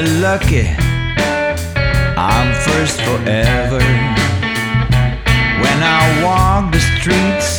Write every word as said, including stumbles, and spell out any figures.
lucky, I'm first forever. When I walk the streets